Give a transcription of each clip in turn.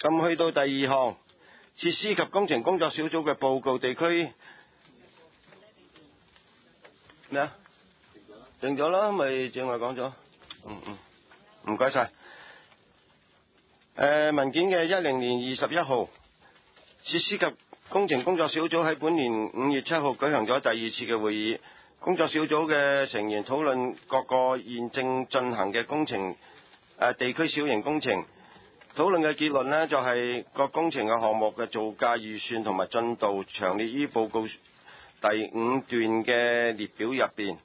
咁去到第二項設施及工程工作小組嘅報告，地區咩啊？定咗啦，咪正話講咗。唔該晒。文件嘅10年21號，設施及工程工作小組喺本年5月7號舉行咗第二次嘅會議。工作小組嘅成員討論各個現正進行嘅工程地區小型工程。討論嘅結論呢，就係各工程嘅項目嘅造價預算同埋進度詳列於報告第5段嘅列表入邊。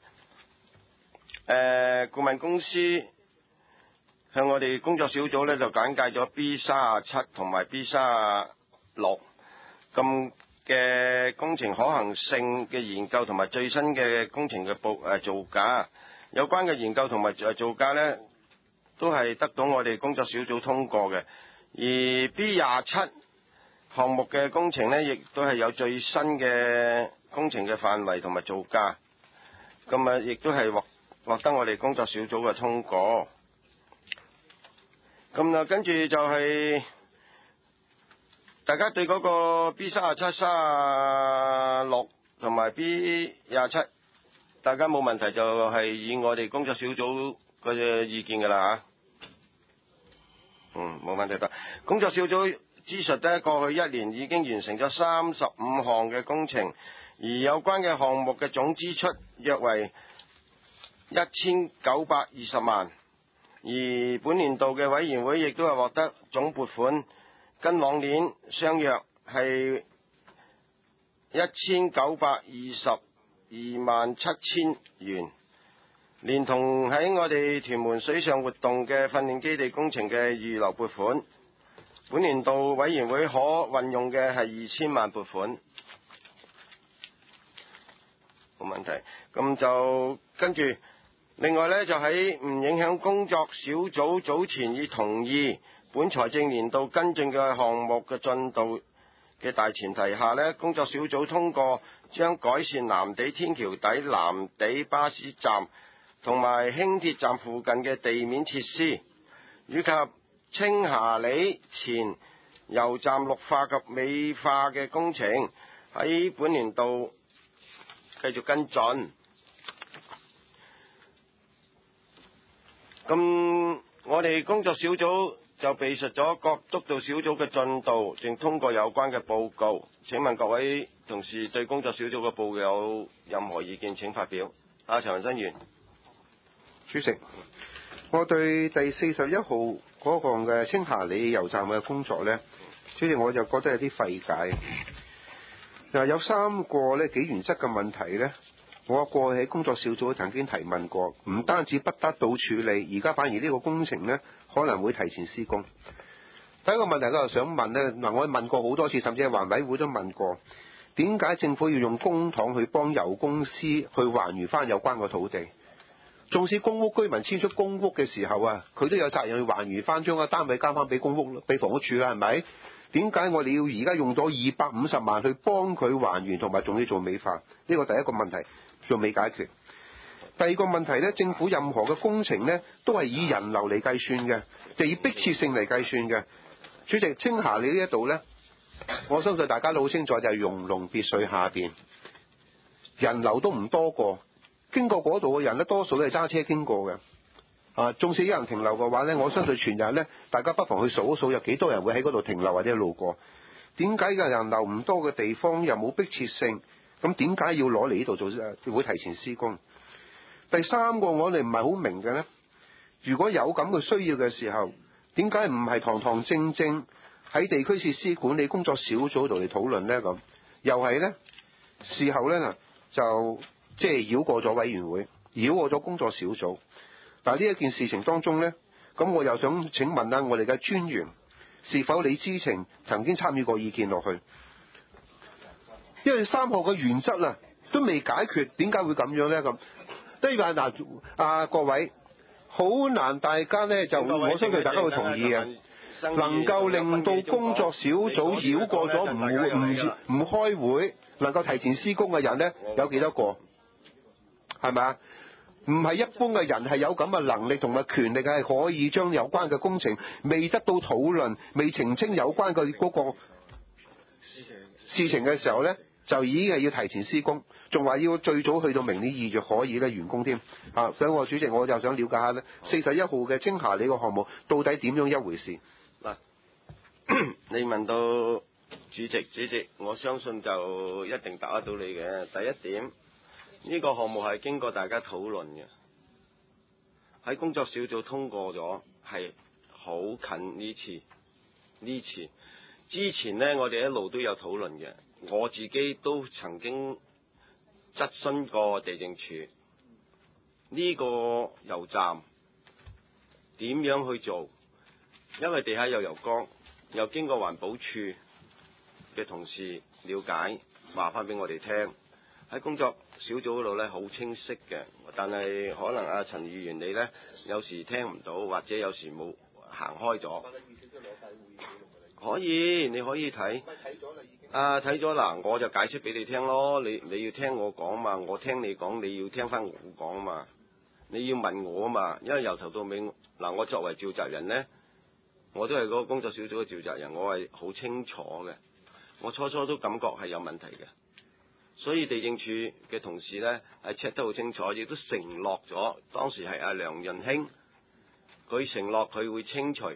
顧問公司向我哋工作小組呢，就簡介咗 B37同埋 B36咁嘅工程可行性嘅研究同埋最新嘅工程嘅造價。有關嘅研究同埋造價呢，都係得到我哋工作小組通過嘅。而 B27 項目嘅工程呢，亦都係有最新嘅工程嘅範圍同埋造價。咁啊，亦都係獲得我哋工作小組嘅通過。咁啊，跟住就係大家對嗰個 B37、36同埋 B27，大家冇問題就係以我哋工作小組嘅意見㗎啦嚇。冇問題得。工作小組指出呢，過去1年已經完成咗35項嘅工程，而有關嘅項目嘅總支出約為1920萬。而本年度嘅委員會亦都係獲得總撥款，跟往年相約係1922萬7千元。連同喺我哋屯門水上活動嘅訓練基地工程嘅預留撥款，本年度委員會可運用嘅係2000萬撥款，冇問題。咁就跟住，另外呢，就喺唔影響工作小組早前已同意本財政年度跟進嘅項目嘅進度嘅大前提下呢，工作小組通過將改善藍地天橋底藍地巴士站同埋輕鐵站附近嘅地面設施，以及青霞里前油站綠化及美化嘅工程，喺本年度繼續跟進。咁我哋工作小組就備述咗各督導小組嘅進度，並通過有關嘅報告。請問各位同事對工作小組嘅報告有任何意見？請發表。陳文新議員。 主席，我對第41號嗰項嘅青霞里油站嘅工作呢，主席我就覺得有啲費解。有3個呢幾原則嘅問題呢，我過去喺工作小組曾經提問過，唔單止不得到處理，而家反而呢個工程呢可能會提前施工。第一個問題我就想問呢，我問過好多次，甚至係環委會都問過，點解政府要用公帑去幫油公司去還原翻有關嘅土地？縱使公屋居民遷出公屋嘅時候啊，佢都有責任去還原翻，將個單位交翻俾公屋、俾房屋署啦，係咪？點解我哋要而家用咗250萬去幫佢還原，同埋仲要做美化？呢個第一個問題仲未解決。第二個問題呢，政府任何嘅工程呢，都係以人流嚟計算嘅，就以迫切性嚟計算嘅。主席，青霞里呢一度呢，我相信大家都好清楚，就係融龍別墅下邊，人流都唔多過。經過嗰度嘅人呢，多數都係揸車經過嘅。縱使有人停留嘅話呢，我相信全日呢，大家不妨去數一數有幾多人會喺嗰度停留或者路過。點解嘅人流唔多嘅地方又冇迫切性？咁點解要攞嚟呢度做會提前施工？第三個我哋唔係好明嘅呢，如果有咁嘅需要嘅時候，點解唔係堂堂正正喺地區設施管理工作小組度嚟討論呢？咁又係呢，事後呢，就即係繞過咗委員會，繞過咗工作小組。但係呢一件事情當中呢，咁我又想請問下我哋嘅專員，是否你知情曾經參與過意見落去？因為3項嘅原則啊都未解決，點解會咁樣呢？咁例如話嗱，各位好難，大家呢就我相信大家會同意嘅，能夠令到工作小組繞過咗唔開會，能夠提前施工嘅人呢，有幾多個？係咪啊？ 唔係一般嘅人係有咁嘅能力同埋權力係可以將有關嘅工程未得到討論、未澄清有關嘅嗰個事情嘅時候呢，就已經係要提前施工，仲話要最早去到明年2月可以咧完工添。所以我主席我就想了解下呢41號嘅青霞里個項目到底點樣一回事？ 嗱，你問到主席，我相信就一定答得到你嘅。第一點，呢個項目係經過大家討論嘅，喺工作小組通過咗，係好近呢次。之前呢，我哋一路都有討論嘅，我自己都曾經質詢過地政處呢個油站點樣去做，因為地下有油缸，又經過環保處嘅同事了解，話翻俾我哋聽，喺工作小組嗰度呢，好清晰嘅，但係可能阿陳議員你呢，有時聽唔到，或者有時冇行開咗。可以，你可以睇。睇咗啦，我就解釋俾你聽咯。你要聽我講嘛，我聽你講，你要聽翻我講嘛。你要問我嘛，因為由頭到尾嗱，我作為召集人呢，我都係嗰個工作小組嘅召集人，我係好清楚嘅。我初都感覺係有問題嘅，所以地政處嘅同事呢，係 check 得好清楚，亦都承諾咗。當時係阿梁潤興，佢承諾佢會清除。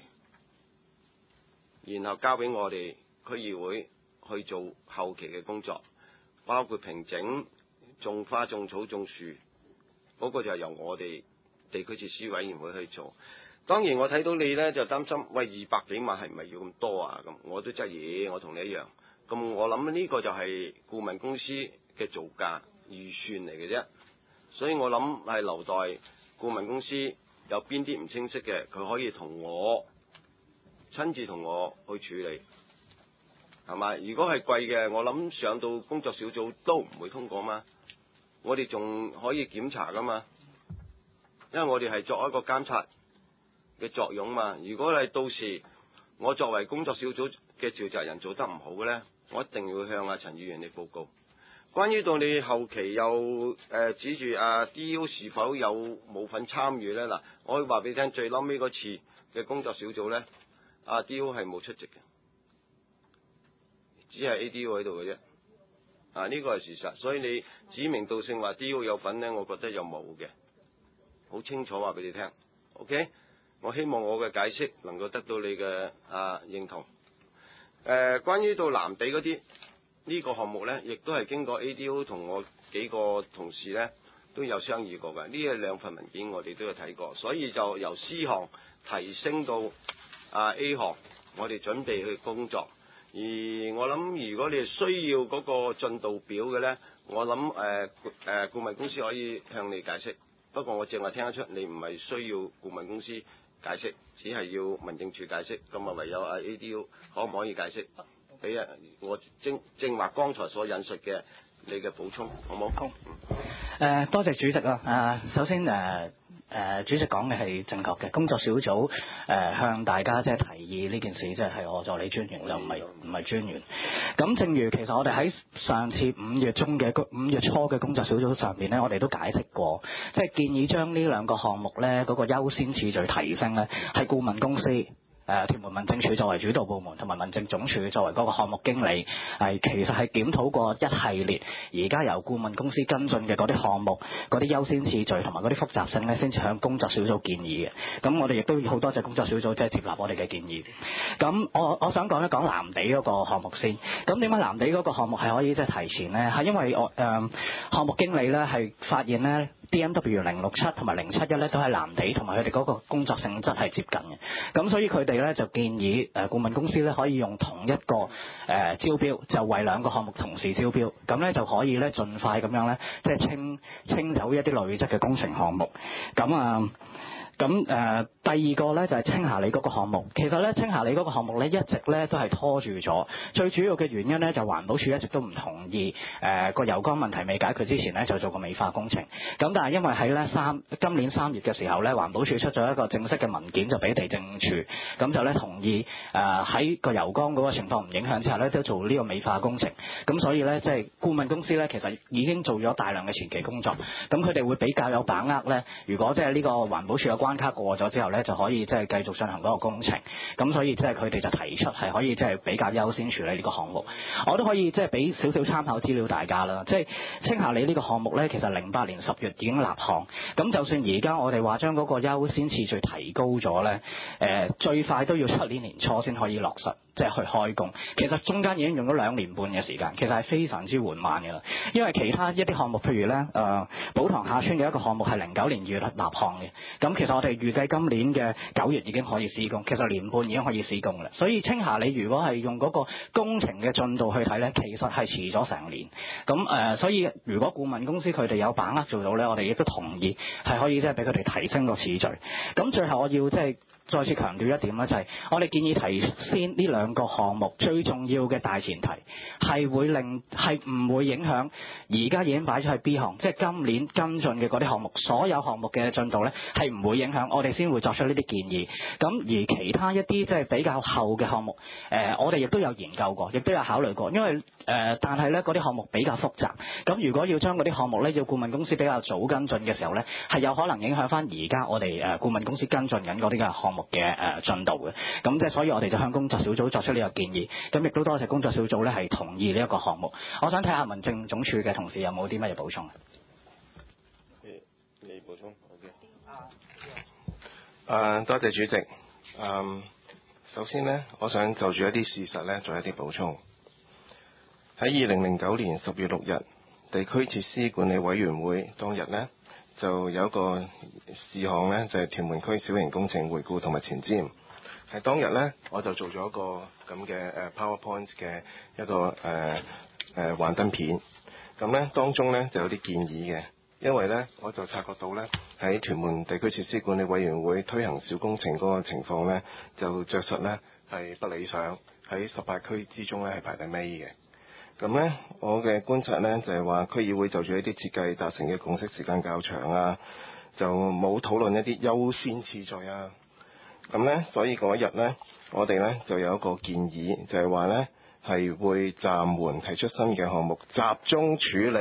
然後交俾我哋區議會去做後期嘅工作，包括平整、種花、種草、種樹，嗰個就係由我哋地區設施委員會去做。當然我睇到你呢，就擔心，喂，200幾萬係咪要咁多啊？咁我都質疑，我同你一樣。咁我諗呢個就係顧問公司嘅造價預算嚟嘅啫，所以我諗係留待顧問公司有邊啲唔清晰嘅，佢可以同我親自同我去處理，係咪？如果係貴嘅，我諗上到工作小組都唔會通過嘛。我哋仲可以檢查噶嘛，因為我哋係作一個監察嘅作用嘛。如果係到時我作為工作小組嘅召集人做得唔好嘅呢，我一定要向阿陳議員你報告。關於到你後期又指住阿 DO 是否有冇份參與呢？嗱，我可以話俾你聽，最嬲尾嗰次嘅工作小組呢，阿 D.O 係冇出席嘅，只係 A.D.O 喺度嘅啫。呢個係事實，所以你指名道姓話 D.O 有份呢，我覺得又冇嘅，好清楚話俾你聽。OK， 我希望我嘅解釋能夠得到你嘅認同。關於到藍地嗰啲呢個項目呢，亦都係經過 A.D.O 同我幾個同事呢都有商議過嘅。呢兩份文件我哋都有睇過，所以就由 C 項提升到A 項，我哋準備去工作。而我諗，如果你係需要嗰個進度表嘅呢，我諗顧問公司可以向你解釋。不過我淨係聽得出你唔係需要顧問公司解釋，只係要民政處解釋。咁啊，唯有ADO 可唔可以解釋？俾我正話剛才所引述嘅你嘅補充，好冇？好。 多謝主席啦。首先主席講嘅係正確嘅，工作小組向大家即係提議呢件事，即係我助理專員就唔係專員。咁正如其實我哋喺上次5月初嘅工作小組上邊咧，我哋都解釋過，即係建議將呢兩個項目咧嗰個優先次序提升咧，係顧問公司。屯門民政處作為主導部門，同埋民政總署作為嗰個項目經理，其實係檢討過一系列，而家由顧問公司跟進嘅嗰啲項目，嗰啲優先次序同埋嗰啲複雜性咧，先至向工作小組建議嘅。咁我哋亦都好多謝工作小組即係接納我哋嘅建議。咁我想講一講藍地嗰個項目先。咁點解藍地嗰個項目係可以即係提前呢？係因為項目經理咧係發現咧 DMW 067同埋071咧都係藍地，同埋佢哋嗰個工作性質係接近嘅。咁所以佢哋咧就建議顧問公司咧可以用同一個招標，就為兩個項目同時招標，咁咧就可以咧盡快咁樣咧即係清走一啲累積嘅工程項目。咁咁第二個咧就係青霞里嗰個項目，其實咧青霞里嗰個項目咧一直咧都係拖住咗，最主要嘅原因咧就環保署一直都唔同意個油缸問題未解決之前咧就做個美化工程，咁但係因為喺咧今年3月嘅時候咧，環保署出咗一個正式嘅文件就俾地政署，咁就咧同意喺個油缸嗰個情況唔影響之下咧都做呢個美化工程，咁所以咧即係顧問公司咧其實已經做咗大量嘅前期工作，咁佢哋會比較有把握咧，如果即係呢個環保署嘅關卡過咗之後咧，就可以即係繼續進行嗰個工程。咁所以即係佢哋就提出係可以即係比較優先處理呢個項目。我都可以即係俾少少參考資料大家啦。即係青霞里呢個項目咧，其實08年10月已經立項。咁就算而家我哋話將嗰個優先次序提高咗咧，最快都要出年初先可以落實。即係去開工，其實中間已經用咗2年半嘅時間，其實係非常之緩慢嘅啦。因為其他一啲項目，譬如咧寶塘下村嘅一個項目係09年2月立項嘅，咁其實我哋預計今年嘅9月已經可以施工，其實年半已經可以施工啦。所以青霞里如果係用嗰個工程嘅進度去睇咧，其實係遲咗成年。咁所以如果顧問公司佢哋有把握做到咧，我哋亦都同意係可以即係俾佢哋提升個次序。咁最後我要即係再次強調一點咧，就係我哋建議提先呢2個項目最重要嘅大前提係唔會影響而家已經擺咗喺 B 項，即係今年跟進嘅嗰啲項目，所有項目嘅進度咧係唔會影響，我哋先會作出呢啲建議。咁而其他一啲即係比較後嘅項目，我哋亦都有研究過，亦都有考慮過，因為但係咧嗰啲項目比較複雜，咁如果要將嗰啲項目咧要顧問公司比較早跟進嘅時候咧，係有可能影響翻而家我哋顧問公司跟進緊嗰啲嘅項目嘅進度嘅。咁即係所以我哋就向工作小組作出呢個建議，咁亦都多謝工作小組咧係同意呢一個項目。我想睇下民政總署嘅同事有冇啲乜嘢補充。 你補充好嘅。多謝主席。首先呢，我想就住一啲事實咧做一啲補充。喺2009年10月6日，地區設施管理委員會當日呢，就有一個事項呢，就係屯門區小型工程回顧同埋前瞻。係當日呢，我就做咗一個咁嘅PowerPoint 嘅一個幻燈片。咁呢，當中呢就有啲建議嘅，因為呢，我就察覺到呢，喺屯門地區設施管理委員會推行小工程嗰個情況呢，就着實呢係不理想，喺18區之中呢係排第尾嘅。咁呢，我嘅觀察呢，就係話區議會就住一啲設計達成嘅共識時間較長啊，就冇討論一啲優先次序啊。咁呢，所以嗰日呢，我哋呢就有一個建議，就係話呢係會暫緩提出新嘅項目，集中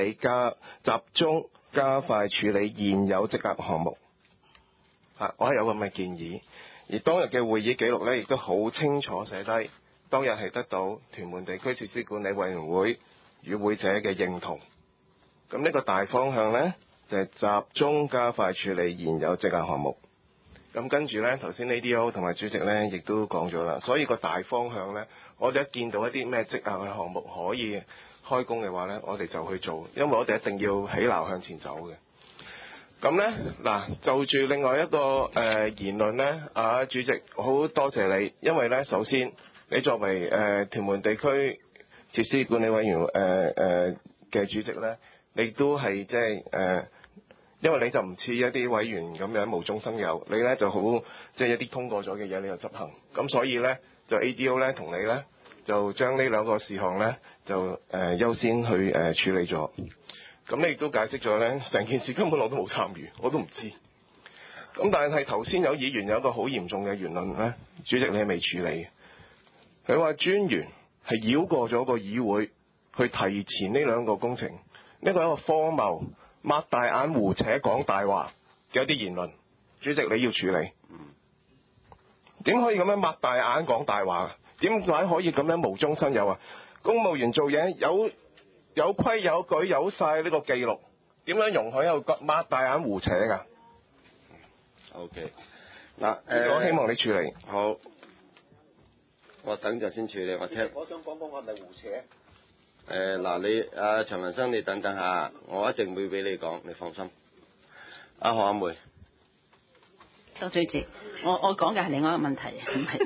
加快處理現有積壓項目。我係有咁嘅建議，而當日嘅會議記錄呢，亦都好清楚寫低。當日係得到屯門地區設施管理委員會與會者嘅認同。咁呢個大方向呢，就係集中加快處理現有積壓項目。咁跟住呢，頭先 ADO 同埋主席呢亦都講咗啦。所以個大方向呢，我哋一見到一啲咩積壓嘅項目可以開工嘅話呢，我哋就去做，因為我哋一定要起錨向前走嘅。咁呢，嗱，就住另外一個言論呢，主席好多謝你，因為呢，首先你作為屯門地區設施管理委員會嘅主席呢，你都係即係因為你就唔似一啲委員咁樣無中生有，你呢就好即係一啲通過咗嘅嘢你就執行，咁所以呢，就 ADO 呢同你呢，就將呢2個事項呢，就優先去處理咗。咁你亦都解釋咗呢，成件事根本我都冇參與，我都唔知。咁但係頭先有議員有一個好嚴重嘅言論呢，主席你係未處理。佢話專員係繞過咗個議會去提前呢2個工程，呢個係一個荒謬、擘大眼胡扯講大話嘅一啲言論。主席你要處理。點可以咁樣擘大眼講大話？點解可以咁樣無中生有啊？公務員做嘢有規有矩，有晒呢個記錄，點樣容許喺度擘大眼胡扯㗎？OK， 嗱，我希望你處理好。我等陣先處理，我聽。我想講我係咪胡扯？嗱，你陳文生，你等下，我一定會俾你講，你放心。何阿梅， 多謝主席，我講嘅係另外一個問題，唔係。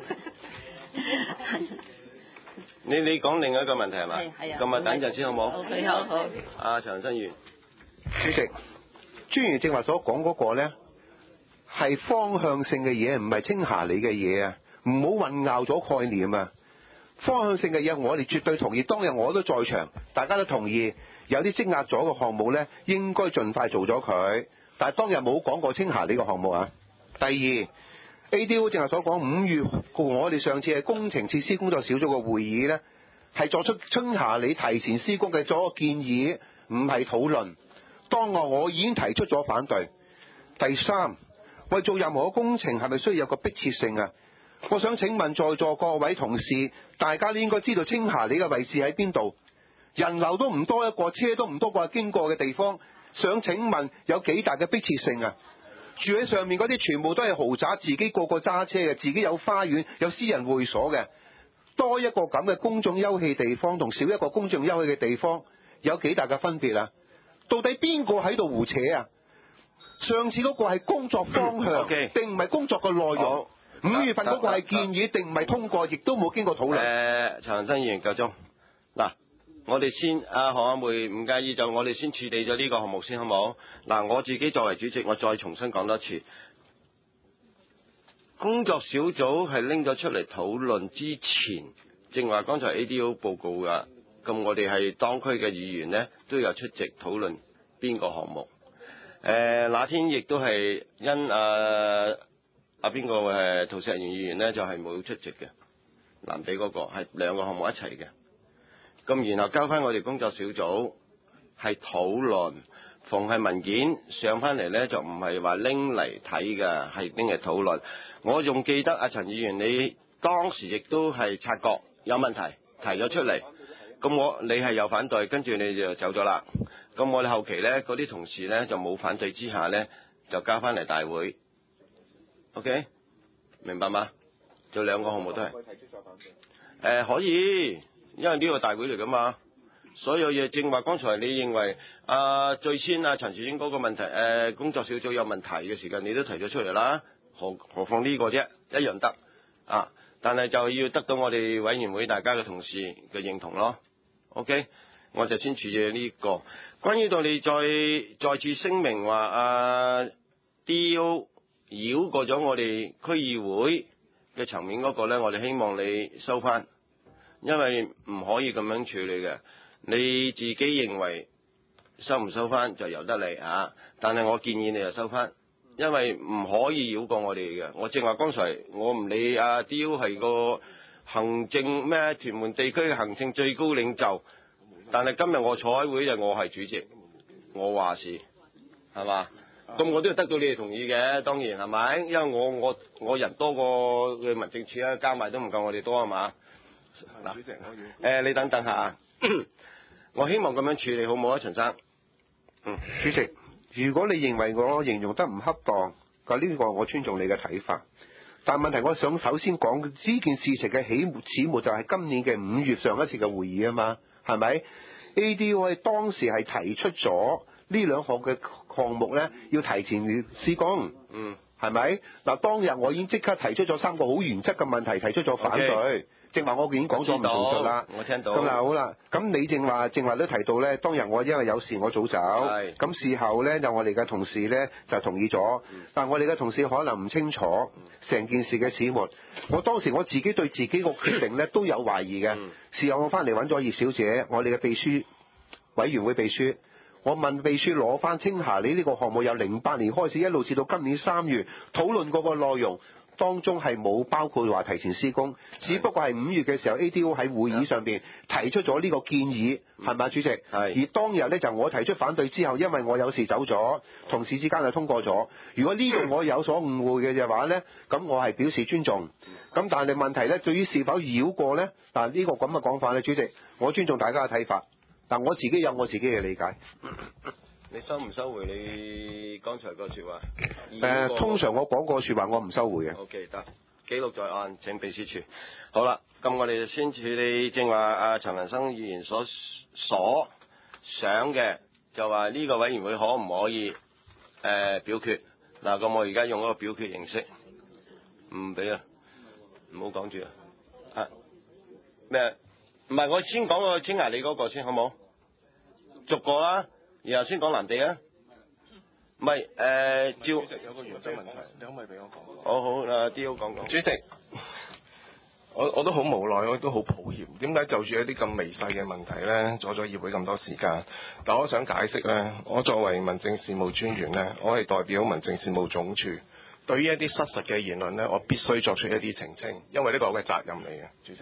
你講另外一個問題係嘛？係啊。咁啊，等陣先好冇？好。阿陳文生議員， 主席，專員正話所講嗰個咧， 係方向性嘅嘢，唔係青霞里嘅嘢啊！唔好混淆咗概念啊！方向性嘅嘢，我哋絕對同意。當日我都在場，大家都同意有啲積壓咗嘅項目呢，應該盡快做咗佢。但係當日冇講過青霞里個項目啊。第二 ，ADO 正係所講5月，我哋上次係工程設施工作小組嘅會議呢，係作出青霞里提前施工嘅咗個建議，唔係討論。當我已經提出咗反對。第三，我哋做任何工程係咪需要有個迫切性啊？我想請問在座各位同事，大家都應該知道青霞里嘅位置喺邊度？人流都唔多一個，車都唔多個經過嘅地方，想請問有幾大嘅迫切性啊？住喺上面嗰啲全部都係豪宅，自己個個揸車嘅，自己有花園、有私人會所嘅，多一個咁嘅公眾休憩地方同少一個公眾休憩嘅地方，有幾大嘅分別啊？到底邊個喺度胡扯啊？上次嗰個係工作方向，定唔係工作嘅內容？5月份嗰個係建議，定唔係通過，亦都冇經過討論。 陳恒鑌議員夠鐘。嗱，我哋先何阿梅唔介意就我哋先處理咗呢個項目先好冇？嗱，我自己作為主席，我再重新講多次，工作小組係拎咗出嚟討論之前，正話剛才 ADO 報告㗎，咁我哋係當區嘅議員呢，都有出席討論邊個項目。那天亦都係因邊個陶石元議員呢，就係冇出席嘅，南地嗰個係兩個項目一齊嘅。咁然後交翻我哋工作小組係討論，逢係文件上翻嚟呢，就唔係話拎嚟睇嘅，係拎嚟討論。我仲記得阿陳議員你當時亦都係察覺有問題提咗出嚟，咁你係有反對，跟住你就走咗啦。咁我哋後期呢，嗰啲同事呢，就冇反對之下呢，就交翻嚟大會。OK， 明白嗎？就兩個項目都係。可以，因為呢個大會嚟噶嘛。所有嘢正話，剛才你認為最先陳樹英嗰個問題，工作小組有問題嘅時間，你都提咗出嚟啦。何況呢個啫，一樣得啊。但係就要得到我哋委員會大家嘅同事嘅認同咯。OK， 我就先處理呢個。關於到你再次聲明話DO 繞過咗我哋區議會嘅層面嗰個呢，我哋希望你收翻，因為唔可以咁樣處理嘅。你自己認為收唔收翻就由得你嚇，但係我建議你就收翻，因為唔可以繞過我哋嘅。我正話剛才我唔理DO 係個行政屯門地區嘅行政最高領袖。但係今日我坐喺會就我係主席，我話事係嘛？咁我都要得到你哋同意嘅，當然係咪？因為我人多過嘅民政處啦，加埋都唔夠我哋多係嘛？嗱，主席可以你等等下，我希望咁樣處理好唔好啊，陳生？ 主席，如果你認為我形容得唔恰當，咁呢個我尊重你嘅睇法。但問題我想首先講呢件事情嘅始末就係今年嘅5月上一次嘅會議啊嘛。係咪 ？ADO 當時係提出咗呢兩項嘅項目呢，要提前施工。係咪？嗱，當日我已經即刻提出咗3個好原則嘅問題，提出咗反對。正話我已經講咗唔重述啦。 我聽到。 咁好啦，咁你正話都提到呢，當日我因為有事我早走。咁事後呢，就我哋嘅同事呢，就同意咗。但我哋嘅同事可能唔清楚成件事嘅始末。我當時我自己對自己個決定呢，都有懷疑嘅。事後我翻嚟揾咗葉小姐，我哋嘅秘書委員會秘書。我問秘書攞翻青霞里呢個項目由08年開始一路至到今年3月討論過個內容，當中係冇包括話提前施工，只不過係5月嘅時候 ADO 喺會議上邊提出咗呢個建議，係咪主席？而當日呢，就我提出反對之後，因為我有事走咗，同事之間就通過咗。如果呢個我有所誤會嘅話呢，咁我係表示尊重。咁但係問題呢，對於是否繞過呢？但呢個咁嘅講法呢，主席，我尊重大家嘅睇法。但我自己有我自己嘅理解。 你收唔收回你剛才個説話？ 通常我講過説話，我唔收回嘅。 OK， 得，記錄在案，請秘書處。好啦，咁我哋就先處理正話陳恒鑌議員所想嘅，就話呢個委員會可唔可以表決？嗱，咁我而家用一個表決形式，唔俾啦，唔好講住啊。咩？唔係，我先講個青霞里嗰個先，好冇？逐個啦，然後先講藍地啊。 唔係照主席有個原則問題，你可唔可以俾我講？ 好，D.O. 講講。 主席，我都好無奈，我都好抱歉。點解就住一啲咁微細嘅問題呢，阻咗議會咁多時間？但我想解釋呢，我作為民政事務專員呢，我係代表民政事務總署，對於一啲失實嘅言論呢，我必須作出一啲澄清，因為呢個係我嘅責任嚟嘅，主席。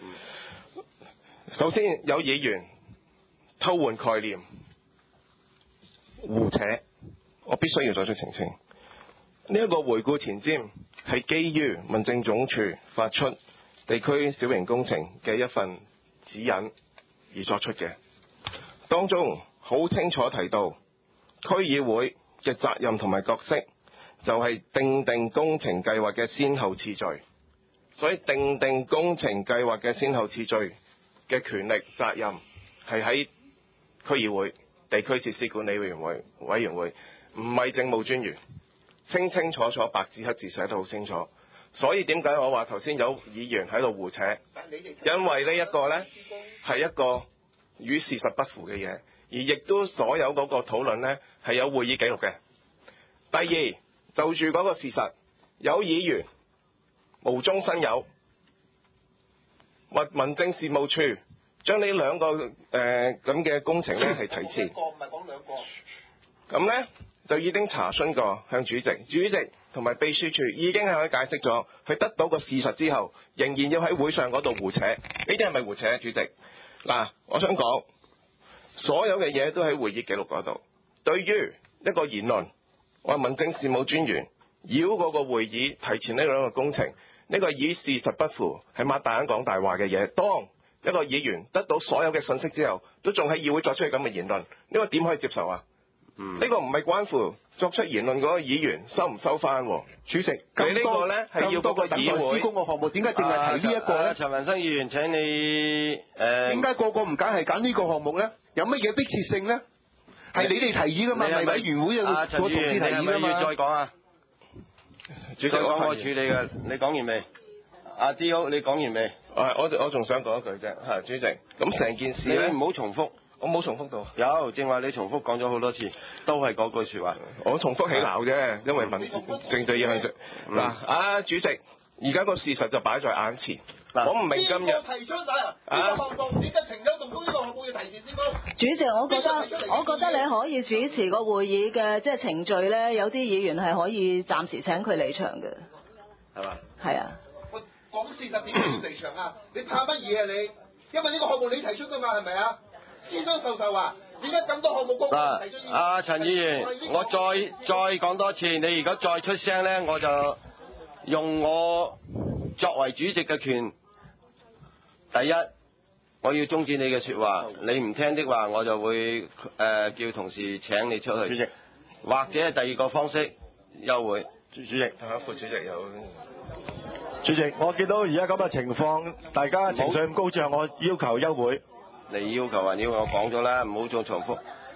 首先有議員偷換概念、胡扯，我必須要作出澄清。呢一個回顧前瞻係基於民政總署發出地區小型工程嘅一份指引而作出嘅，當中好清楚提到區議會嘅責任同埋角色就係訂定工程計劃嘅先後次序，所以訂定工程計劃嘅先後次序嘅權力責任係喺區議會地區設施管理委員會，唔係政務專員，清清楚楚白紙黑字寫得好清楚。所以點解我話頭先有議員喺度胡扯？因為呢一個呢係一個與事實不符嘅嘢，而亦都所有嗰個討論呢係有會議記錄嘅。第二，就住嗰個事實，有議員無中生有，或民政事務處將呢兩個咁嘅工程呢係提前。一個唔係講兩個。咁呢就已經查詢過向主席同埋秘書處已經向佢解釋咗，佢得到個事實之後，仍然要喺會上嗰度胡扯，呢啲係咪胡扯？主席，嗱，我想講，所有嘅嘢都喺會議記錄嗰度。對於一個言論，我係民政事務專員，繞嗰個會議提前呢兩個工程，呢個與事實不符，係擘大眼講大話嘅嘢。當一個議員得到所有嘅信息之後，都仲喺議會作出咁嘅言論，呢個點可以接受啊？呢個唔係關乎作出言論嗰個議員收唔收翻。主席，你呢個呢係要嗰個議會施工嘅項目，點解淨係提呢一個呢？ 陳文生議員，請你點解個個唔揀係揀呢個項目呢？有乜嘢迫切性呢？係你哋提議噶嘛？係委員會個同事提議噶嘛？ 要再講啊？主席，我處理嘅，你講完未？阿 D.O. 你講完未？ 我仲想講一句啫，係主席。咁成件事呢， 你唔好重複。 我冇重複到。 有，正話你重複講咗好多次，都係嗰句説話。 我重複起鬧啫，因為民政對議向嗱，主席，而家個事實就擺在眼前。我唔明今日提出曬呢個項目點解停咗動工？呢個項目要提前施工。 主席，我覺得你可以主持個會議嘅即係程序咧，有啲議員係可以暫時請佢離場嘅， 係嘛？ 係啊。 我講事實點解要離場啊？你怕乜嘢啊你？因為呢個項目你提出㗎嘛，係咪啊？先生受啊！點解咁多項目提出？ 阿陳議員，我再講多次，你如果再出聲咧，我就用我作為主席嘅權。第一，我要終止你嘅説話，你唔聽的話，我就會叫同事請你出去。主席，或者係第二個方式休會。主席， 副主席有。 主席，我見到而家咁嘅情況，大家情緒咁高漲，我要求休會。 你要求還要我講咗啦，唔好再重複。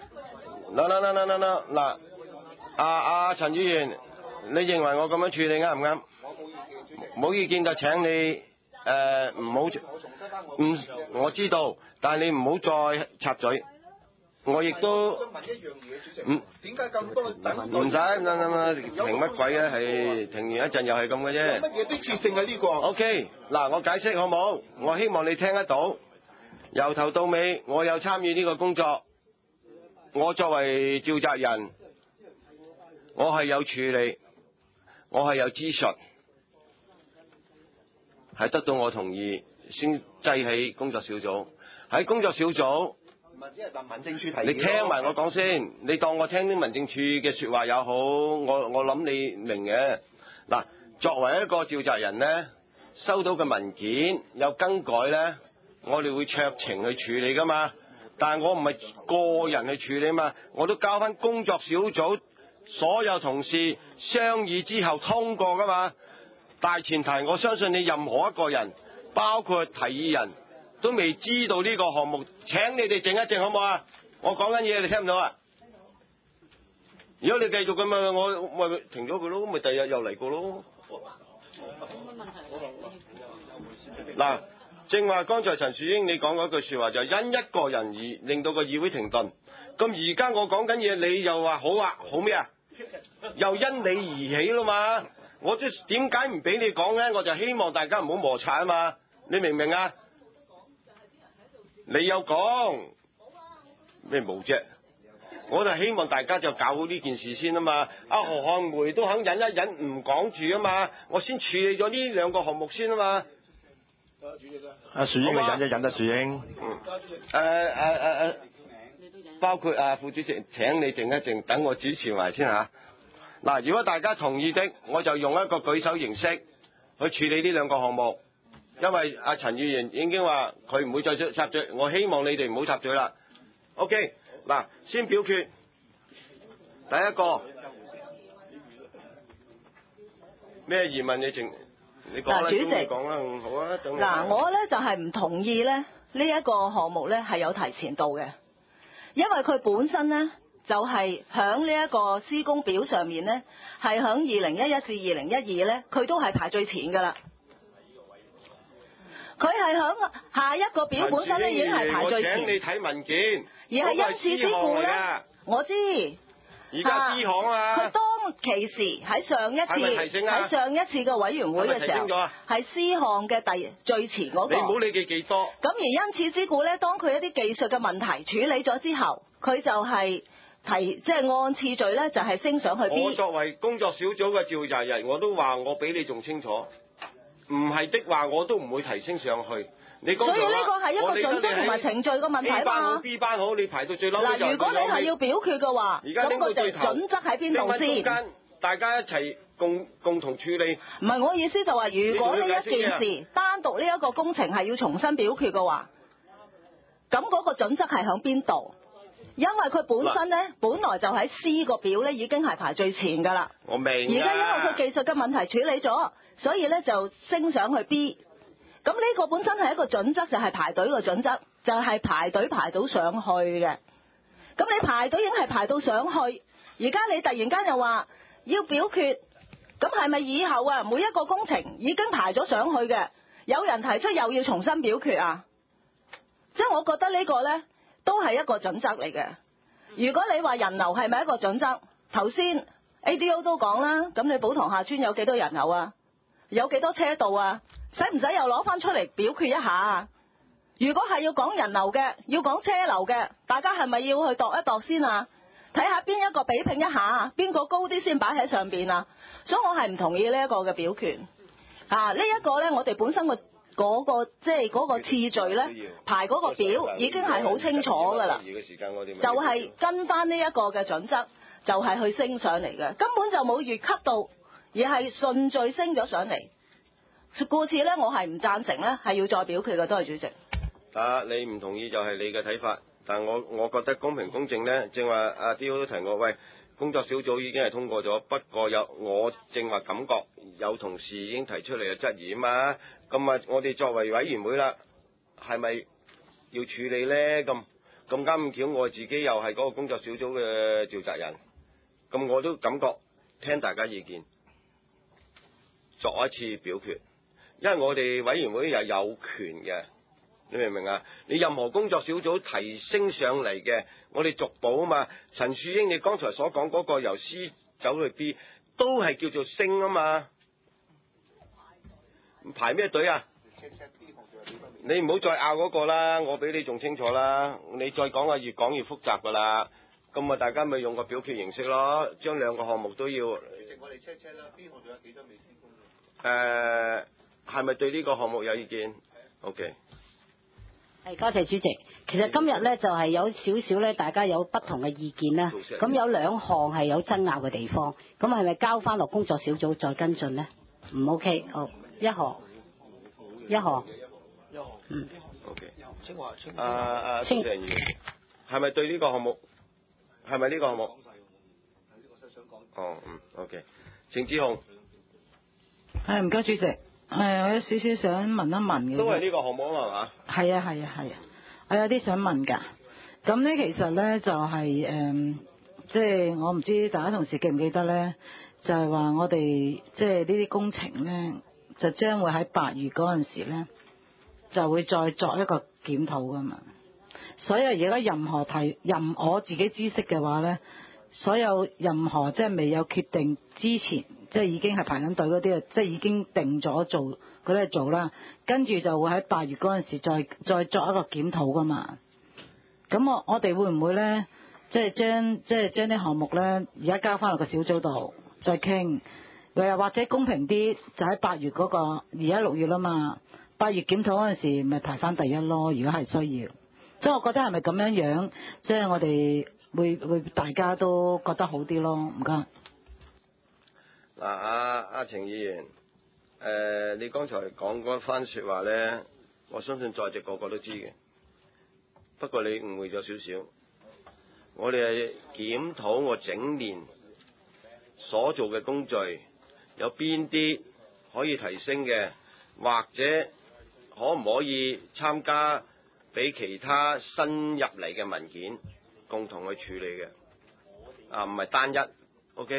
嗱，阿陳議員，你認為我咁樣處理啱唔啱？我冇意見，就請你唔好我知道，但係你唔好再插嘴。我亦都想問一樣嘢，主席。點解咁多唔使停乜鬼啊？係停完一陣又係咁嘅啫。 有乜嘢迫切性啊？呢個 OK，嗱，我解釋好冇？我希望你聽得到。由頭到尾，我有參與呢個工作。我作為召集人，我係有處理，我係有諮詢，係得到我同意先擠起工作小組。喺工作小組， 民政處提你聽埋我講先，你當我聽啲民政處嘅説話又好，我諗你明嘅。嗱，作為一個召集人呢，收到嘅文件有更改呢，我哋會酌情去處理噶嘛，但係我唔係個人去處理嘛，我都交翻工作小組所有同事商議之後通過噶嘛。大前提，我相信你任何一個人，包括提議人都未知道呢個項目，請你哋靜一靜好唔好啊？我講緊嘢你聽唔到啊？如果你繼續咁樣，我咪停咗佢咯，咪第日又嚟過咯。嗱。正話，剛才陳樹英你講嗰句説話就因一個人而令到個議會停頓。咁而家我講緊嘢，你又話好啊，好咩啊？ 又因你而起啦嘛。我即係點解唔俾你講咧？我就希望大家唔好摩擦啊嘛。你明唔明啊？你有講咩冇啫？我就希望大家就搞好呢件事先啊嘛。阿何漢梅都肯忍一忍唔講住啊嘛，我先處理咗呢兩個項目先啊嘛。 阿樹英咪忍一忍啦，樹英。 包括副主席請你靜一靜，等我主持埋先嚇。嗱，如果大家同意的，我就用一個舉手形式去處理呢兩個項目，因為阿陳議員已經話佢唔會再插嘴，我希望你哋唔好插嘴啦。OK， 嗱，先表決第一個咩疑問？你講啦， 主席講啦，好啊，等嗱，我咧就係唔同意咧呢一個項目咧係有提前到嘅，因為佢本身咧就係響呢一個施工表上面咧係響2011至2012咧，佢都係排最前㗎啦。佢係響下一個表本身咧已經係排最前。 我請你睇文件， 而係因此之故咧，我知。 而家私行啊！ 佢當其時喺上一次嘅委員會嘅時候，係私項嘅最前嗰個。 你唔好理佢幾多。 咁而因此之故咧，當佢一啲技術嘅問題處理咗之後，佢就係即係按次序咧，就係升上去 B。 我作為工作小組嘅召集人，我都話我比你仲清楚。唔係的話，我都唔會提升上去。 所以呢個係一個準則同埋程序嘅問題啊嘛。 A 班好 B 班好，你排到最嬲。 嗱，如果你係要表決嘅話，咁個準則喺邊度先？ 大家一齊共同處理。 唔係，我意思就話，如果呢一件事單獨呢一個工程係要重新表決嘅話，咁嗰個準則係響邊度？因為佢本身咧，本來就喺 C 個表咧已經係排最前㗎啦。 我明。 而家因為佢技術嘅問題處理咗，所以咧就升上去 B。咁呢個本身係一個準則，就係排隊個準則，就係排隊排到上去嘅。咁你排隊已經係排到上去，而家你突然間又話要表決，咁係咪以後啊每一個工程已經排咗上去嘅，有人提出又要重新表決啊？即係我覺得呢個呢都係一個準則嚟嘅。如果你話人流係咪一個準則？頭先 ADO 都講啦，咁你寶塘下村有幾多人流啊？有幾多車道啊？使唔使又攞翻出嚟表決一下啊？如果係要講人流嘅，要講車流嘅，大家係咪要去度一度先啊？睇下邊一個比拼一下，邊個高啲先擺喺上邊啊？所以我係唔同意呢一個嘅表決。呢一個呢，我哋本身嗰個即係嗰個次序呢，排嗰個表已經係好清楚㗎啦，就係跟翻呢一個嘅準則，就係去升上嚟嘅，根本就冇越級到，而係順序升咗上嚟。故此咧，我係唔贊成咧，係要再表決嘅。多謝主席。 你唔同意就係你嘅睇法，但我覺得公平公正咧，正話阿 D.O 都提過，喂，工作小組已經係通過咗，不過我正話感覺有同事已經提出嚟嘅質疑啊嘛，咁啊，我哋作為委員會啦，係咪要處理咧？咁啱咁巧，我自己又係嗰個工作小組嘅召集人，咁我都感覺聽大家意見，作一次表決。因為我哋委員會又有權嘅，你明唔明啊？你任何工作小組提升上嚟嘅，我哋逐步啊嘛。陳樹英，你剛才所講嗰個由 C 走去 B， 都係叫做升啊嘛。排咩隊啊？你唔好再拗嗰個啦，我比你仲清楚啦。你再講啊，越講越複雜噶啦。咁啊，大家咪用個表決形式咯，將兩個項目都要。其實我哋 check 啦，邊項仲有幾多未施工？係咪對呢個項目有意見 ？OK。 係，多謝主席。其實今日咧就係有少少咧，大家有不同嘅意見啦。咁有兩項係有爭拗嘅地方，咁係咪交翻落工作小組再跟進呢？唔 OK， 好，一項。嗯。 OK。清華議員，係咪對呢個項目？係咪呢個項目？哦，OK。程志雄。 唔該主席。我有少少想問一問嘅， 都係呢個項目啊嘛？ 係啊，我有啲想問㗎。咁呢其實呢就係即係我唔知大家同事記唔記得呢，就係話我哋即係呢啲工程呢，就將會喺8月嗰陣時呢，就會再作一個檢討㗎嘛。所以而家任何我自己知識嘅話呢， 所有任何即係未有決定之前，即係已經係排緊隊嗰啲啊，即係已經定咗做嗰啲做啦，跟住就會喺8月嗰陣時再作一個檢討噶嘛。咁我哋會唔會咧，即係將啲項目咧，而家交翻落個小組度再傾，又或者公平啲，就喺8月嗰個，而家6月啦嘛，8月檢討嗰陣時咪排翻第一咯，如果係需要。即係我覺得係咪咁樣，即係我哋會大家都覺得好啲咯，唔該。 嗱，阿程議員，你剛才講嗰番説話咧，我相信在席個個都知嘅。不過你誤會咗少少，我哋係檢討我整年所做嘅工序，有邊啲可以提升嘅，或者可唔可以參加俾其他新入嚟嘅文件共同去處理嘅，唔係單一。OK，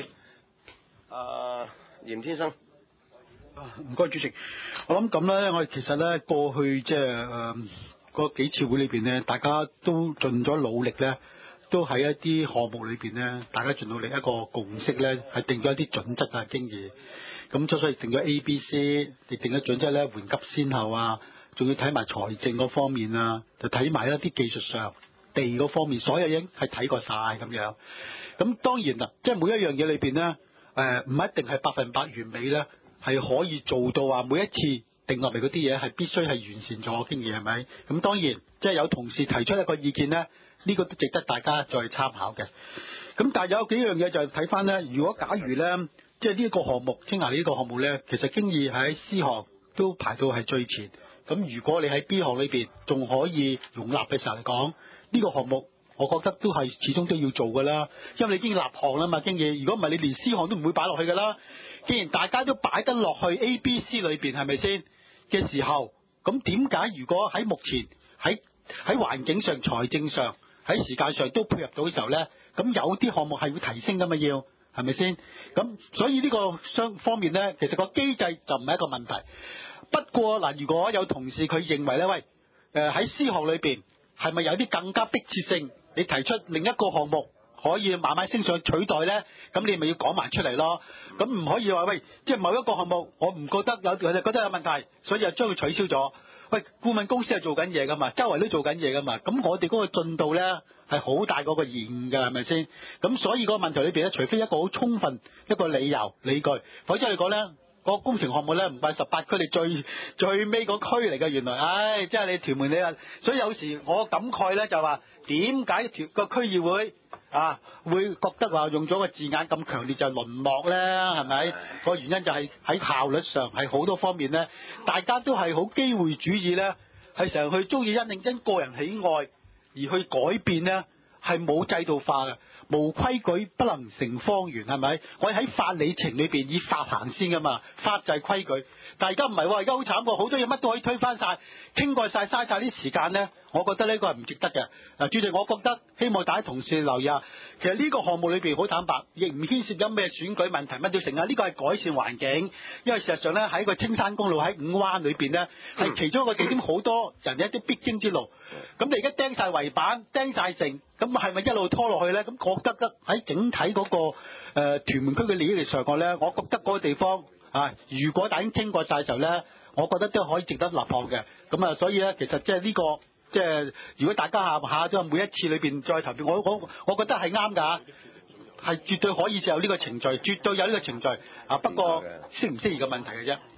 嚴先生。 唔該，主席。我諗咁咧，我哋其實咧過去即係嗰幾次會裏邊咧，大家都盡咗努力咧，都喺一啲項目裏邊咧，大家盡努力一個共識咧，係定咗一啲準則啊經驗。咁所以定咗 A、B、C， 亦定咗準則咧，緩急先後啊，仲要睇埋財政嗰方面啊，就睇埋一啲技術上地嗰方面，所有嘢係睇過晒咁樣。咁當然啦，即係每一樣嘢裏邊咧，唔一定係100%完美咧，係可以做到話每一次定落嚟嗰啲嘢係必須係完善咗經驗係咪？咁當然即係有同事提出一個意見咧，呢個都值得大家再參考嘅。咁但係有幾樣嘢就係睇翻咧，如果假如咧，即係呢一個項目青牙呢個項目咧，其實經已喺 C 項都排到係最前。咁如果你喺 B 項裏邊仲可以容納嘅時候嚟講，呢個項目我覺得都係始終都要做㗎啦，因為你已經立項啦嘛，經已。如果唔係你連 C 項都唔會擺落去㗎啦。既然大家都擺得落去 A、B、C 裏邊係咪先嘅時候，咁點解如果喺目前喺環境上、財政上、喺時間上都配合到嘅時候咧，咁有啲項目係會提升㗎嘛要？係咪先？咁所以呢個方面咧，其實個機制就唔係一個問題。不過嗱，如果有同事佢認為咧，喂，喺 C 項裏邊係咪有啲更加迫切性？你提出另一個項目可以慢慢升上取代咧，咁你咪要講埋出嚟咯。咁唔可以話喂，即係某一個項目我唔覺得有，覺得有問題，所以就將佢取消咗。喂，顧問公司係做緊嘢噶嘛，周圍都做緊嘢噶嘛，咁我哋嗰個進度咧係好大嗰個延誤㗎，係咪先？咁所以個問題裏邊咧，除非一個好充分一個理由理據，否則嚟講咧，個工程項目咧唔係18區你最尾個區嚟嘅，原來，即係你屯門你啊，所以有時我感慨咧就話，點解個區議會會覺得話用咗個字眼咁強烈就淪落咧？係咪？個原因就係喺效率上係好多方面咧，大家都係好機會主義咧，係成日去中意因個人喜愛而去改變咧，係冇制度化嘅。無規矩不能成方圓，係咪？我哋喺法理情裏邊以法行先噶嘛，法就係規矩。但係而家唔係喎，而家好慘喎，好多嘢乜都可以推翻晒，傾過晒，嘥晒啲時間咧。我覺得呢個係唔值得嘅。嗱，主席，我覺得希望大家同事留意下，其實呢個項目裏邊好坦白，亦唔牽涉咗咩選舉問題乜都成啊。呢個係改善環境，因為事實上咧喺個青山公路喺五灣裏邊咧係其中一個地點，好多人嘅一啲必經之路。咁你而家釘晒圍板，釘晒成，咁係咪一路拖落去咧？咁我覺得喺整體嗰個屯門區嘅利益嚟上講咧，我覺得嗰個地方如果大家傾過晒嘅時候咧，我覺得都可以值得立項嘅。咁所以咧，其實即係呢個即係如果大家下都每一次裏邊再投票，我覺得係啱㗎，係絕對可以有呢個程序，絕對有呢個程序。不過適唔適宜嘅問題嘅啫。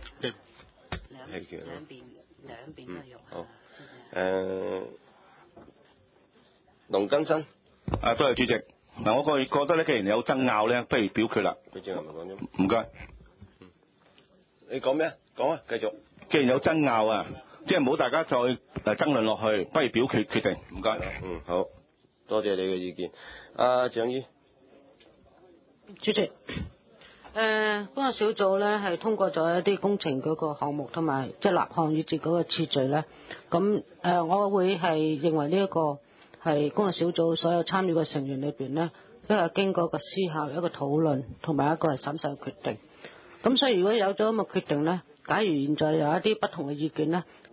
兩邊都用。 好。龍根生。 多謝主席。嗱，我覺得咧，既然有爭拗咧，不如表決啦。 佢正係咪講咗？ 唔該。 你講咩？講啊，繼續。 既然有爭拗啊，即係唔好大家再爭論落去，不如表決決定。唔該。 好，多謝你嘅意見。蔣姨。 主席。嗰個小組咧係通過咗一啲工程嗰個項目同埋即係立項以至嗰個次序咧，咁我會係認為呢一個係工作小組所有參與嘅成員裏邊咧，都係經過一個思考、一個討論同埋一個係審慎決定。咁所以如果有咗咁嘅決定咧，假如現在有一啲不同嘅意見咧，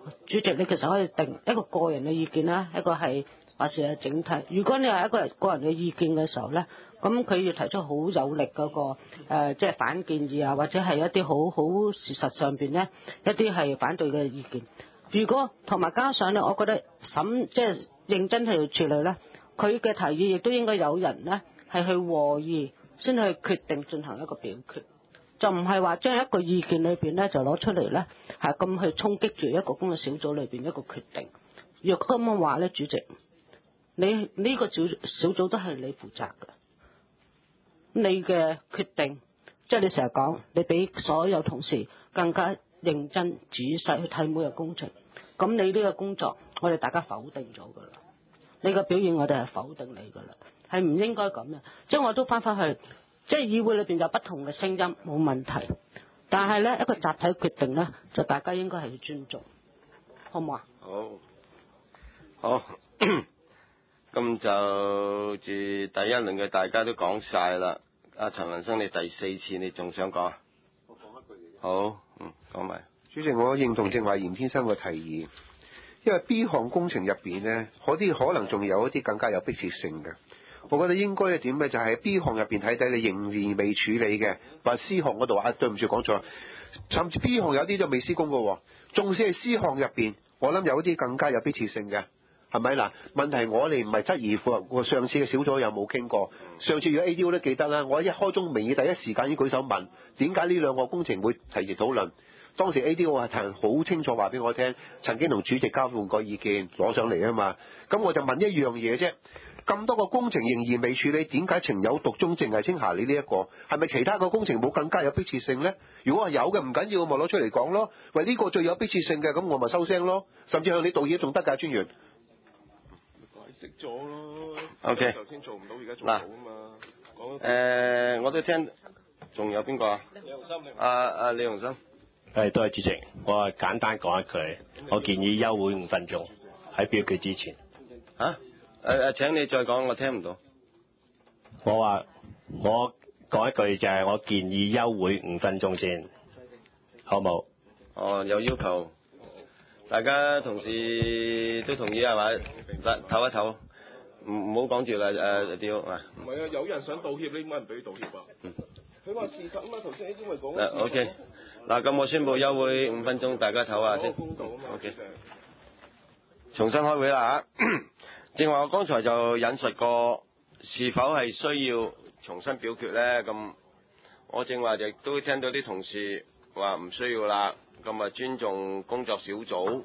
主席你其實可以定一個個人嘅意見啦，一個係話事係整體。如果你係一個個人嘅意見嘅時候咧，咁佢要提出好有力嗰個即係反建議啊，或者係一啲好事實上邊咧一啲係反對嘅意見。如果同埋加上咧，我覺得即係認真去處理咧，佢嘅提議亦都應該有人咧係去和議先去決定進行一個表決。就唔係話將一個意見裏邊咧就攞出嚟咧，係咁去衝擊住一個工作小組裏邊一個決定。若咁樣話咧，主席，你呢個小組都係你負責嘅，你嘅決定，即係你成日講，你比所有同事更加認真仔細去睇每個工程。咁你呢個工作，我哋大家否定咗㗎啦。你個表現我哋係否定你㗎啦，係唔應該咁嘅。即係我都翻返去。即係議會裏邊有不同嘅聲音冇問題，但係咧一個集體決定咧，就大家應該係要尊重，好唔好啊？ 好，咁就住第一輪嘅大家都講晒啦。阿陳文生，你第4次你仲想講？我講一句嘢。好，講埋。 主席，我認同正話嚴先生嘅提議，因為 B 項工程入邊咧，嗰啲可能仲有一啲更加有迫切性嘅。我覺得應該係點咧？就係 B 項入邊睇睇你仍然未處理嘅，或 C 項嗰度對唔住講錯，甚至 B 項有啲就未施工嘅喎。縱使係 C 項入邊，我諗有啲更加有迫切性嘅，係咪嗱？問題我哋唔係質疑過上次嘅小組有冇傾過。上次如果 ADO 都記得啦，我一開宗明義第一時間已經舉手問點解呢兩個工程會提前討論。當時 ADO 係好清楚話俾我聽，曾經同主席交換過意見攞上嚟啊嘛。咁我就問一樣嘢啫。咁多個工程仍然未處理，點解情有獨鍾淨係青霞里呢一個？係咪其他個工程冇更加有迫切性咧？如果係有嘅，唔緊要，我咪攞出嚟講咯。喂，呢個最有迫切性嘅，咁我咪收聲咯。甚至向你道歉仲得㗎，專員。 解釋咗咯。 OK。 頭先做唔到，而家做到啊嘛。 我都聽，仲有邊個啊？ 李鴻心。 李鴻心。 多謝主席，我簡單講一句，我建議休會5分鐘喺表決之前。 嚇？請你再講，我聽唔到。 我講一句就係我建議休會5分鐘先，好冇？ 有要求，大家同事都同意係咪？唞一唞，唔好講住啦。屌啊！ 唔係啊，有人想道歉，你點解唔俾佢道歉啊？佢話事實啊嘛，頭先因為講。 OK， 嗱咁我宣布休會5分鐘，大家唞下先。OK， 重新開會啦嚇。正話我剛才就引述過，是否係需要重新表決呢？咁我正話亦都聽到啲同事話唔需要啦，咁啊尊重工作小組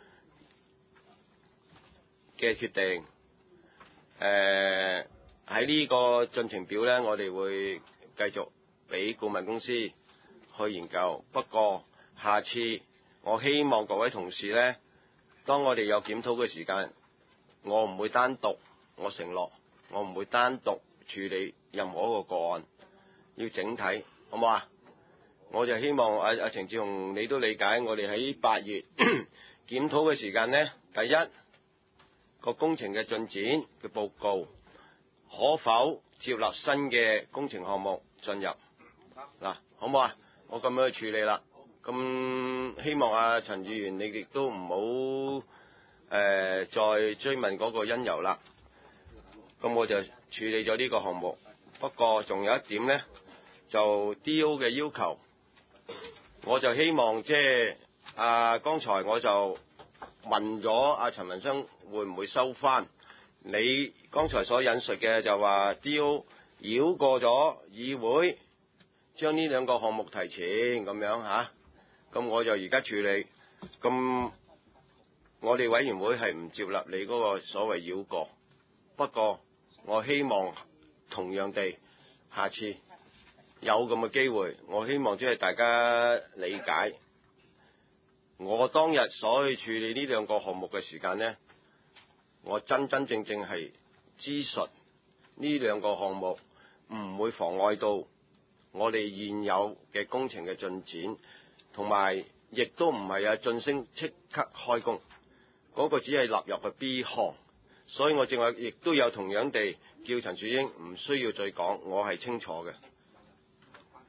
嘅決定。喺呢個進程表呢，我哋會繼續俾顧問公司去研究。不過下次我希望各位同事呢，當我哋有檢討嘅時間，我唔會單獨，我承諾，我唔會單獨處理任何一個個案，要整體，好唔好啊？我就希望阿程志雄你都理解，我哋喺8月檢討嘅時間呢，第一個工程嘅進展嘅報告，可否接納新嘅工程項目進入？嗱，好唔好啊？我咁樣去處理啦。咁希望阿陳議員你亦都唔好再追問嗰個因由啦。咁我就處理咗呢個項目。不過仲有一點呢，就 D.O. 嘅要求，我就希望即係剛才我就問咗阿陳文生會唔會收翻你剛才所引述嘅，就話 D.O. 繞過咗議會，將呢兩個項目提前咁樣嚇。咁我就而家處理。咁我哋委員會係唔接納你嗰個所謂繞過，不過我希望同樣地，下次有咁嘅機會，我希望即係大家理解，我當日所去處理呢兩個項目嘅時間呢，我真正係諮詢呢兩個項目唔會妨礙到我哋現有嘅工程嘅進展，同埋亦都唔係晉升即刻開工。嗰個只係納入嘅 B 項，所以我正話亦都有同樣地叫陳樹英唔需要再講，我係清楚嘅。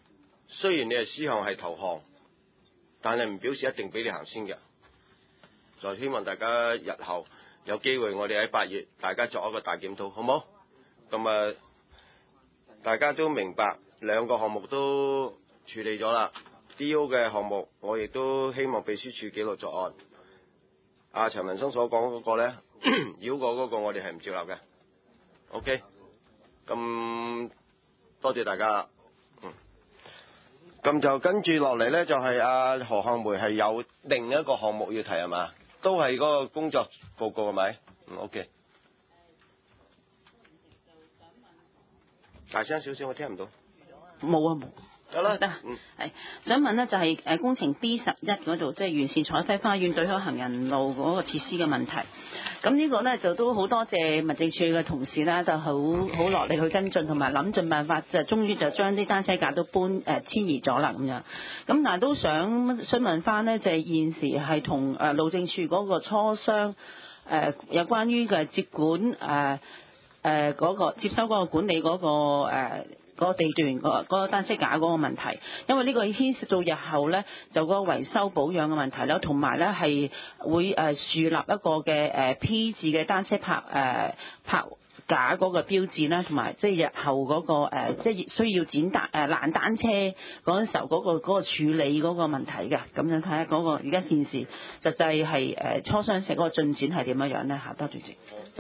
雖然你係 C 項係頭項，但係唔表示一定俾你行先嘅。 就希望大家日後有機會，我哋喺8月大家作一個大檢討，好冇？咁啊，大家都明白兩個項目都處理咗啦。D.O. 嘅項目，我亦都希望秘書處記錄作案。阿陳文生所講嗰個咧，繞過嗰個我哋係唔接納嘅。OK， 咁多謝大家啦。咁就跟住落嚟咧，就係阿何漢梅係有另一個項目要提係嘛？都係嗰個工作報告係咪？OK。大聲少少，我聽唔到。 冇啊冇。 得啦， 得，係想問呢，就係工程 B11嗰度，即係完善彩輝花園對開行人路嗰個設施嘅問題。咁呢個呢，就都好多謝民政處嘅同事啦，就好落力去跟進，同埋諗盡辦法，就終於就將啲單車架都遷移咗啦咁樣。咁但係都想詢問翻呢，就係現時係同路政處嗰個磋商有關於嘅接管嗰個接收嗰個管理嗰個地段嗰個單車架嗰個問題，因為呢個牽涉到日後咧就嗰個維修保養嘅問題啦，同埋咧係會樹立一個嘅P 字嘅單車泊架嗰個標誌啦，同埋即係日後嗰個即係需要剪爛單車嗰陣時候嗰個處理嗰個問題嘅，咁樣睇下嗰個而家現時實際係磋商成嗰個進展係點樣樣咧嚇？多謝主席。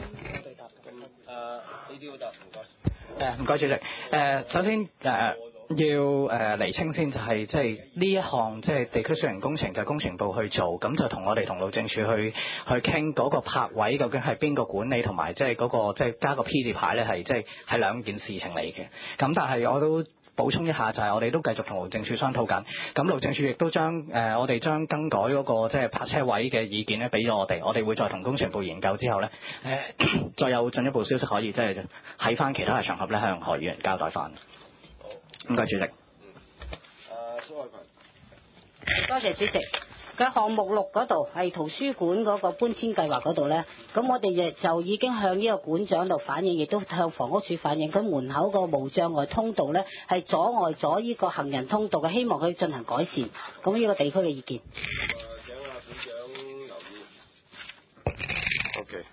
呢啲好答，唔該。 唔該主席。首先要釐清先，就係即係呢一項即係地區小型工程，就係工程部去做，咁就同我哋同路政署去傾嗰個泊位究竟係邊個管理，同埋即係嗰個即係加個 P 字牌咧，係即係兩件事情嚟嘅。咁但係我都補充一下，就係我哋都繼續同路政署商討緊。咁路政署亦都我哋將更改嗰個即係泊車位嘅意見咧，俾咗我哋會再同工程部研究之後咧，再有進一步消息可以即係喺翻其他嘅場合咧向何議員交代翻。唔該主席。 蘇愛群。 多謝主席。嘅項目6嗰度係圖書館嗰個搬遷計劃嗰度呢，咁我哋亦就已經向呢個館長度反映，亦都向房屋署反映，佢門口個無障礙通道呢係阻礙咗呢個行人通道嘅，希望佢進行改善。咁呢個地區嘅意見。 請阿館長留意。OK。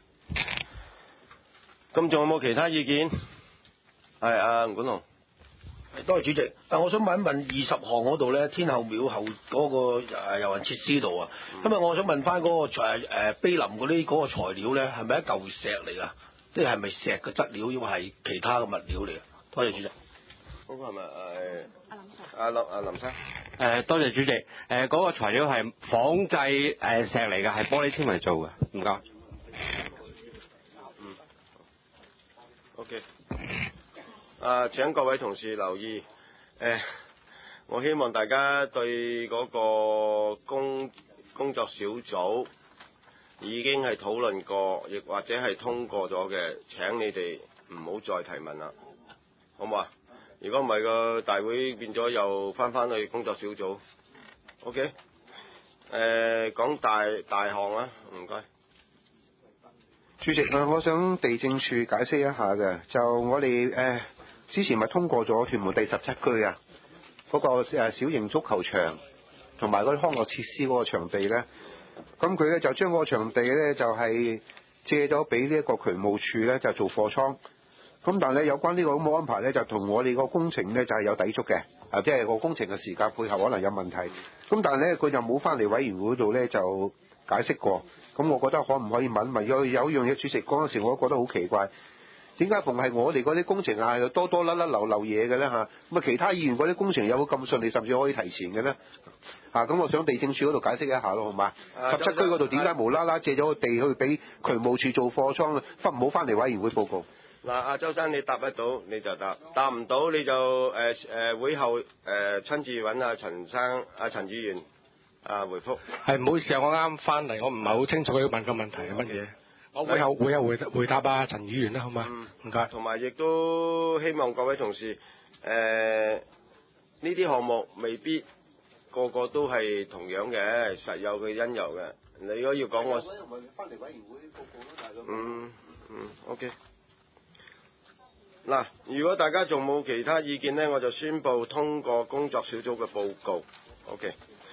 咁仲有冇其他意見？係阿吳管龍。 多謝主席。我想問一問20項嗰度咧，天后廟後嗰個遊人設施度啊，因為我想問翻嗰個碑林嗰啲嗰個材料咧，係咪一嚿石嚟㗎？即係咪石嘅質料，抑或係其他嘅物料嚟啊？多謝主席。 嗰個係咪阿林生？ 多謝主席。嗰個材料係仿製石嚟㗎，係玻璃纖維做嘅。唔該。 OK。請各位同事留意，我希望大家對嗰個工作小組已經係討論過，亦或者係通過咗嘅，請你哋唔好再提問啦，好唔好啊？如果唔係個大會變咗又翻去工作小組。OK，講大項啊，唔該。 主席，我想地政處解釋一下嘅，就我哋之前咪通過咗屯門第17區啊，嗰個小型足球場同埋嗰啲康樂設施嗰個場地咧，咁佢咧就將嗰個場地咧就係借咗俾呢一個渠務處咧就做貨倉，咁但係咧有關呢個咁嘅安排咧就同我哋個工程咧就係有抵觸嘅，即係個工程嘅時間配合可能有問題，咁但係咧佢就冇翻嚟委員會度咧就解釋過，咁我覺得可唔可以問問？有一樣嘢，主席嗰陣時我都覺得好奇怪。點解逢係我哋嗰啲工程又多甩甩漏嘢嘅咧嚇？咁啊其他議員嗰啲工程有咁順利，甚至可以提前嘅咧？咁我想地政處嗰度解釋一下咯，好嘛？17區嗰度點解無啦啦借咗個地去俾渠務處做貨倉，唔好翻嚟委員會報告？ 嗱，阿周生你答得到你就答唔到你就會後親自揾阿陳生、阿陳議員回覆。 係唔好意思啊，我啱翻嚟，我唔係好清楚佢問嘅問題係乜嘢。我會後回答啊陳議員啦，好嘛？唔該。 同埋亦都希望各位同事，呢啲項目未必個個都係同樣嘅，實有佢因由嘅。你如果要講我，翻嚟委員會報告咯，大佬。OK。嗱，如果大家仲冇其他意見呢，我就宣布通過工作小組嘅報告。OK。